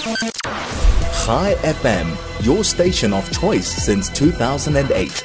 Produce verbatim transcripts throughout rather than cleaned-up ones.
Chai F M, your station of choice since two thousand eight.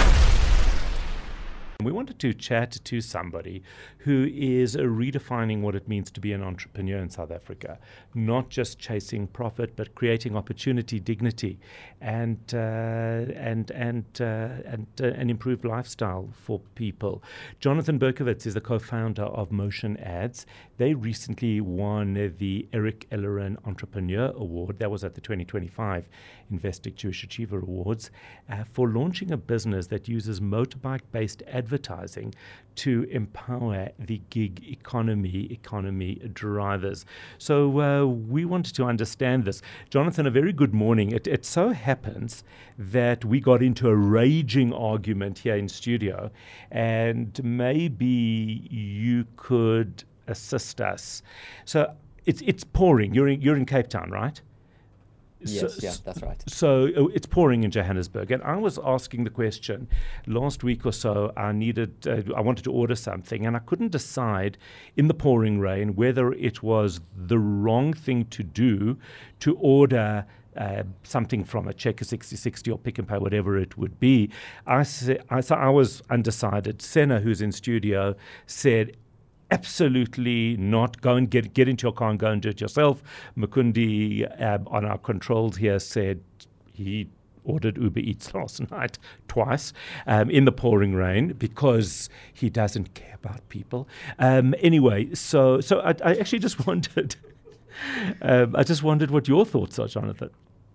We wanted to chat to somebody who is redefining what it means to be an entrepreneur in South Africa, not just chasing profit, but creating opportunity, dignity, and uh, and and uh, and uh, an improved lifestyle for people. Jonathan Berkowitz is the co-founder of Motion Ads. They recently won the Eric Ellerin Entrepreneur Award. That was at the twenty twenty-five Investec Jewish Achiever Awards uh, for launching a business that uses motorbike-based advertising to empower the gig economy, economy drivers. So uh, we wanted to understand this. Jonathan, a very good morning. It, it so happens that we got into a raging argument here in studio, and maybe you could assist us. So it's it's pouring. You're in, you're in Cape Town, right? Yes, so, yeah, that's right. So uh, it's pouring in Johannesburg, and I was asking the question last week or so. I needed, uh, I wanted to order something, and I couldn't decide in the pouring rain whether it was the wrong thing to do to order Uh, something from a Checker sixty sixty or Pick n Pay, whatever it would be. I, sa- I, sa- I was undecided. Senna, who's in studio, said, absolutely not. Go and get get into your car and go and do it yourself. Mukundi uh, on our controls here said he ordered Uber Eats last night twice um, in the pouring rain because he doesn't care about people. Um, anyway, so so I, I actually just wondered, um, I just wondered what your thoughts are, Jonathan.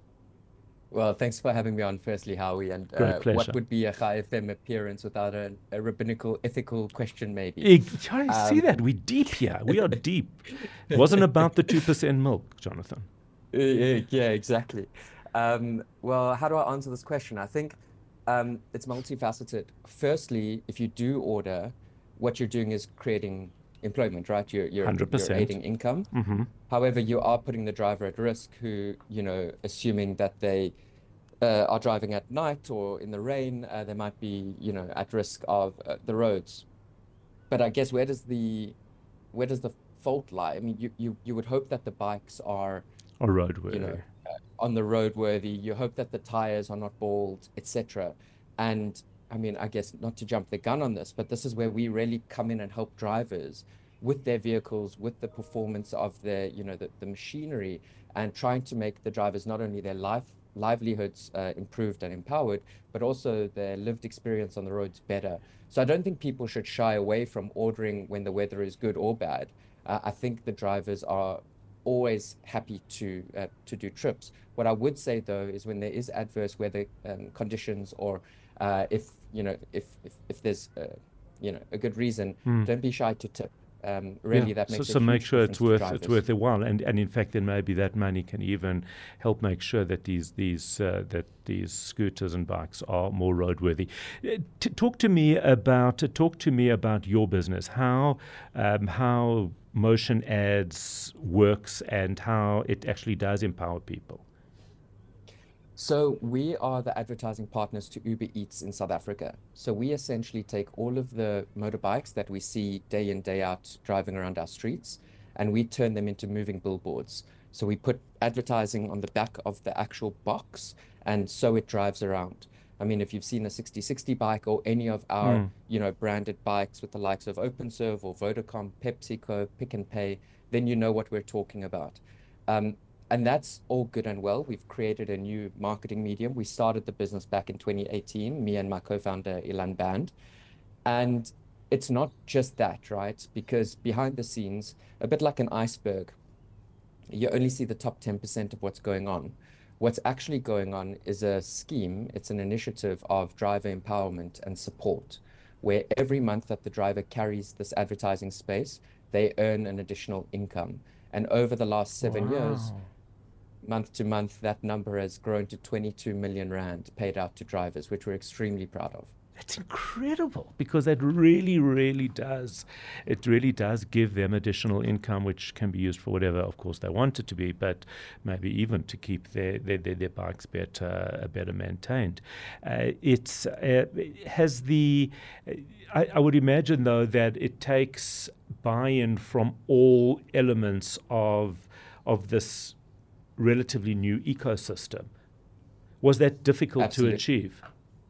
Well, thanks for having me on, firstly, Howie. And Great uh, pleasure. what would be a Chai F M appearance without a, a rabbinical, ethical question, maybe? I Um, see that. We're deep here. We are deep. It wasn't about the two percent milk, Jonathan. Uh, Yeah, yeah, exactly. Um, well, how do I answer this question? I think um, it's multifaceted. Firstly, if you do order, what you're doing is creating employment, right? You're you're, one hundred you're percent. aiding income. Mm-hmm. However, you are putting the driver at risk who, you know, assuming that they uh, are driving at night or in the rain, uh, they might be, you know, at risk of uh, the roads. But I guess where does the where does the fault lie? I mean, you, you, you would hope that the bikes are, Or roadworthy. you know, uh, on the roadworthy. You hope that the tires are not bald, et cetera. And I mean, I guess not to jump the gun on this, but this is where we really come in and help drivers with their vehicles, with the performance of their, you know, the, the machinery, and trying to make the drivers not only their life livelihoods uh, improved and empowered, but also their lived experience on the roads better. So I don't think people should shy away from ordering when the weather is good or bad. Uh, I think the drivers are always happy to uh, to do trips. What I would say though is when there is adverse weather um, conditions, or uh, if you know if if, if there's uh, you know a good reason, Mm. don't be shy to tip. Um, really, Yeah. that so, makes a so make huge sure it's difference to worth drivers. it's worth their while, and and in fact, then maybe that money can even help make sure that these these uh, that these scooters and bikes are more roadworthy. Uh, t- talk to me about uh, talk to me about your business. How um, how Motion Ads works and how it actually does empower people. So we are the advertising partners to Uber Eats in South Africa. So we essentially take all of the motorbikes that we see day in, day out driving around our streets, and we turn them into moving billboards. So we put advertising on the back of the actual box, and so it drives around. I mean, if you've seen a sixty sixty bike or any of our, Mm. you know, branded bikes with the likes of OpenServe or Vodacom, PepsiCo, Pick n Pay, then you know what we're talking about. Um, And that's all good and well. We've created a new marketing medium. We started the business back in twenty eighteen, me and my co-founder, Ilan Band. And it's not just that, right? Because behind the scenes, a bit like an iceberg, you only see the top ten percent of what's going on. What's actually going on is a scheme. It's an initiative of driver empowerment and support, where every month that the driver carries this advertising space, they earn an additional income. And over the last seven years, Wow. month to month, that number has grown to twenty-two million rand paid out to drivers, which we're extremely proud of. That's incredible, because that really, really does, it really does give them additional income, which can be used for whatever, of course, they want it to be, but maybe even to keep their their, their, their bikes better uh, better maintained. Uh, it's uh, has the, uh, I, I would imagine though that it takes buy-in from all elements of of this relatively new ecosystem. Was that difficult Absolutely. to achieve?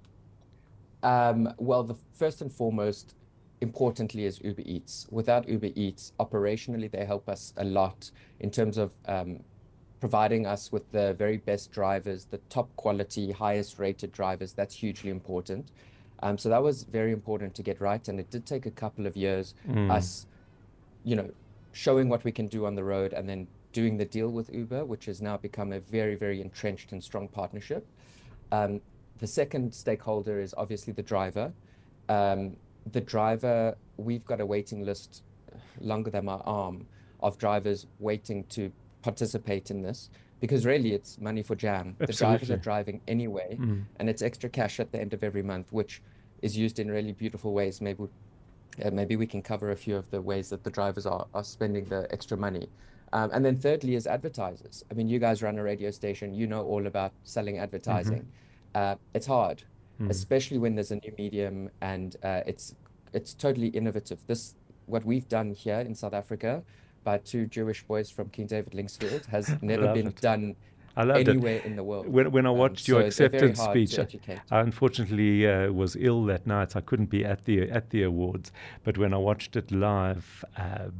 Um, well, the first and foremost, importantly, is Uber Eats. Without Uber Eats, operationally, they help us a lot in terms of um, providing us with the very best drivers, the top quality, highest rated drivers. That's hugely important. Um, so that was very important to get right. And it did take a couple of years, Mm. us, you know, showing what we can do on the road and then doing the deal with Uber, which has now become a very, very entrenched and strong partnership. Um, the second stakeholder is obviously the driver. Um, the driver, we've got a waiting list longer than my arm of drivers waiting to participate in this, because really it's money for jam. The drivers are Absolutely. driving anyway, Mm. and it's extra cash at the end of every month, which is used in really beautiful ways. Maybe uh, maybe we can cover a few of the ways that the drivers are, are spending the extra money. Um, and then thirdly is advertisers. I mean, you guys run a radio station, you know all about selling advertising. Uh, it's hard, Mm. especially when there's a new medium and uh, it's it's totally innovative. This, what we've done here in South Africa by two Jewish boys from King David Linksfield, has never love been it. done I loved anywhere it. in the world. When, when I Um, watched your so they're very acceptance hard speech, to educate. I unfortunately uh, was ill that night, so I couldn't be at the at the awards. But when I watched it live, um,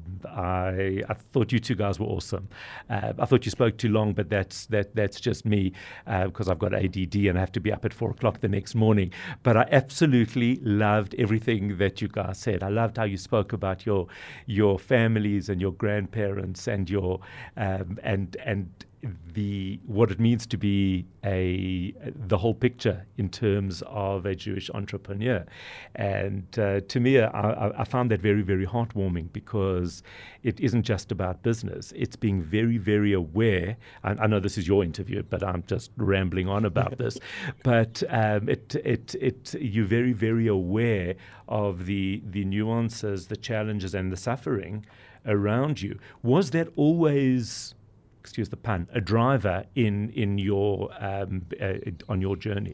I I thought you two guys were awesome. Uh, I thought you spoke too long, but that's that that's just me uh, because I've got A D D and I have to be up at four o'clock the next morning. But I absolutely loved everything that you guys said. I loved how you spoke about your your families and your grandparents and your um, and and. the what it means to be a the whole picture in terms of a Jewish entrepreneur, and uh, to me, I, I found that very, very heartwarming, because it isn't just about business. It's being very, very aware. I, I know this is your interview, but I'm just rambling on about this. But um, it it it you're very, very aware of the the nuances, the challenges, and the suffering around you. Was that always, excuse the pun, a driver in in your um, uh, on your journey?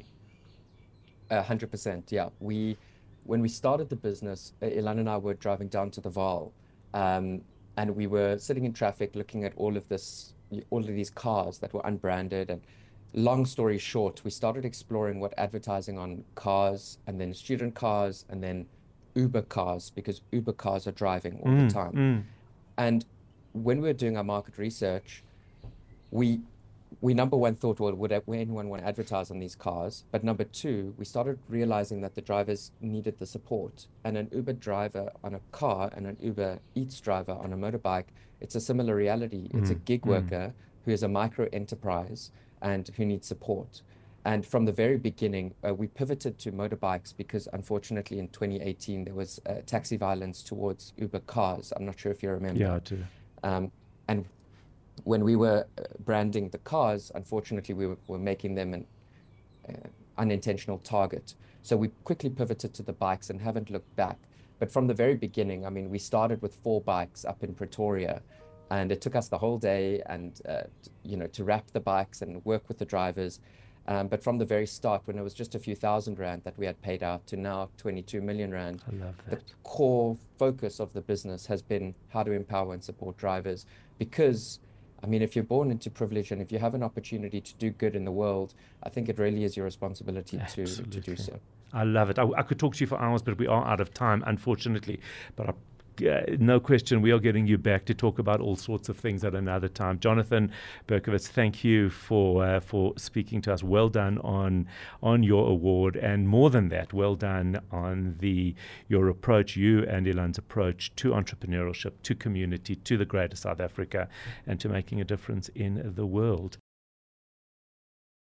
A hundred percent, yeah. We, when we started the business, uh, Ilan and I were driving down to the Vaal, um, and we were sitting in traffic, looking at all of this, all of these cars that were unbranded. And long story short, we started exploring what advertising on cars, and then student cars, and then Uber cars, because Uber cars are driving all Mm, the time. mm. And when we were doing our market research, we we number one thought, well, would anyone want to advertise on these cars? But number two, we started realizing that the drivers needed the support. And an Uber driver on a car and an Uber Eats driver on a motorbike, it's a similar reality. It's a Mm, gig mm. worker who is a micro enterprise and who needs support. And from the very beginning, uh, we pivoted to motorbikes because unfortunately in twenty eighteen, there was uh, taxi violence towards Uber cars. I'm not sure if you remember. Yeah, I do. Um, and when we were uh, branding the cars, unfortunately, we were, were making them an uh, unintentional target. So we quickly pivoted to the bikes and haven't looked back. But from the very beginning, I mean, we started with four bikes up in Pretoria, and it took us the whole day and, uh, t- you know, to wrap the bikes and work with the drivers. Um, but from the very start, when it was just a few thousand rand that we had paid out to now twenty-two million rand, I love the that. core focus of the business has been how to empower and support drivers. Because, I mean, if you're born into privilege and if you have an opportunity to do good in the world, I think it really is your responsibility to, to do Absolutely. so. I love it. I, I could talk to you for hours, but we are out of time, unfortunately. But I, uh, no question, we are getting you back to talk about all sorts of things at another time. Jonathan Berkowitz, thank you for uh, for speaking to us. Well done on on your award, and more than that, well done on the your approach, you and Ilan's approach to entrepreneurship, to community, to the greater South Africa, and to making a difference in the world.